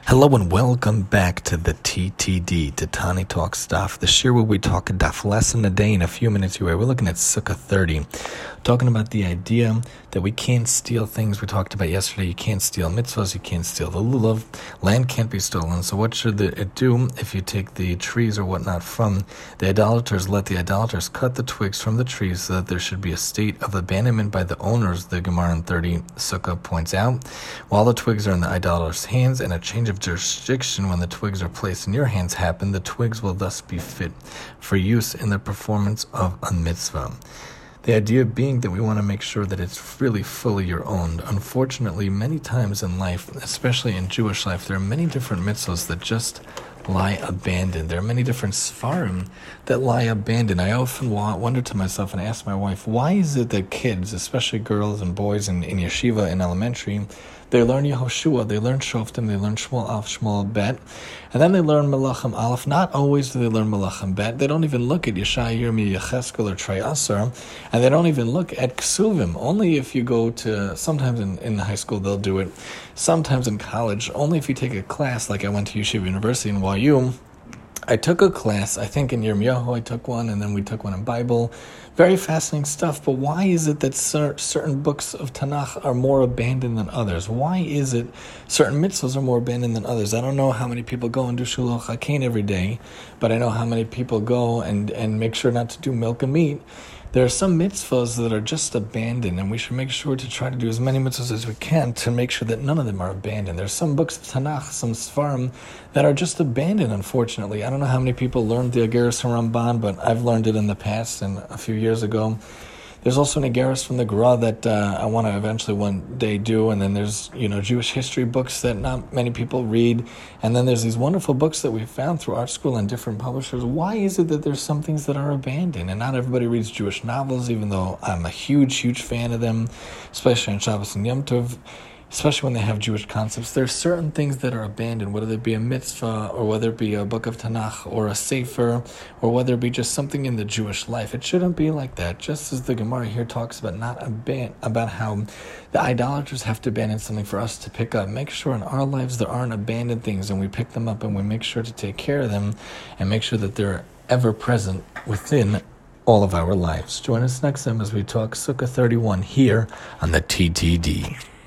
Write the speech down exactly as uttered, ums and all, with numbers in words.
Hello and welcome back to the T T D, to Tani Talk Stuff, the shir where we talk a daf lesson a day in a few minutes away. We're looking at Sukkah thirty, talking about the idea that we can't steal things we talked about yesterday. You can't steal mitzvahs, you can't steal the lulav, land can't be stolen. So what should it do if you take the trees or whatnot from the idolaters? Let the idolaters cut the twigs from the trees so that there should be a state of abandonment by the owners, the Gemara in thirty Sukkah points out, while the twigs are in the idolaters' hands, and a change of jurisdiction when the twigs are placed in your hands happen, the twigs will thus be fit for use in the performance of a mitzvah. The idea being that we want to make sure that it's really fully your own. Unfortunately, many times in life, especially in Jewish life, there are many different mitzvahs that just lie abandoned. There are many different svarim that lie abandoned. I often wonder to myself and ask my wife, why is it that kids, especially girls and boys in, in yeshiva in elementary, they learn Yehoshua, they learn Shoftim, they learn Shmuel Aleph, Shmuel Bet, and then they learn Melachim Aleph. Not always do they learn Melachim Bet. They don't even look at Yeshaya, Yirmi, Yecheskel, or Trei Asar, and they don't even look at Ksuvim. Only if you go to, sometimes in, in high school they'll do it, sometimes in college, only if you take a class, like I went to Yeshiva University in Y U, I took a class, I think in Yirmiyahu I took one, and then we took one in Bible. Very fascinating stuff, but why is it that cer- certain books of Tanakh are more abandoned than others? Why is it certain mitzvahs are more abandoned than others? I don't know how many people go and do Shiluch HaKain every day, but I know how many people go and, and make sure not to do milk and meat. There are some mitzvahs that are just abandoned, and we should make sure to try to do as many mitzvahs as we can to make sure that none of them are abandoned. There's some books of Tanakh, some Sfarim, that are just abandoned, unfortunately. I don't know how many people learned the Ageres from Ramban, but I've learned it in the past and a few years ago. There's also an Ageres from the Gra that uh, I want to eventually one day do, and then there's, you know, Jewish history books that not many people read, and then there's these wonderful books that we've found through Art School and different publishers. Why is it that there's some things that are abandoned, and not everybody reads Jewish novels, even though I'm a huge, huge fan of them, especially on Shabbos and Yom Tov, especially when they have Jewish concepts? There's certain things that are abandoned, whether it be a mitzvah, or whether it be a book of Tanakh, or a sefer, or whether it be just something in the Jewish life. It shouldn't be like that. Just as the Gemara here talks about not aban- about how the idolaters have to abandon something for us to pick up. Make sure in our lives there aren't abandoned things, and we pick them up, and we make sure to take care of them, and make sure that they're ever present within all of our lives. Join us next time as we talk Sukkah thirty-one here on the T T D.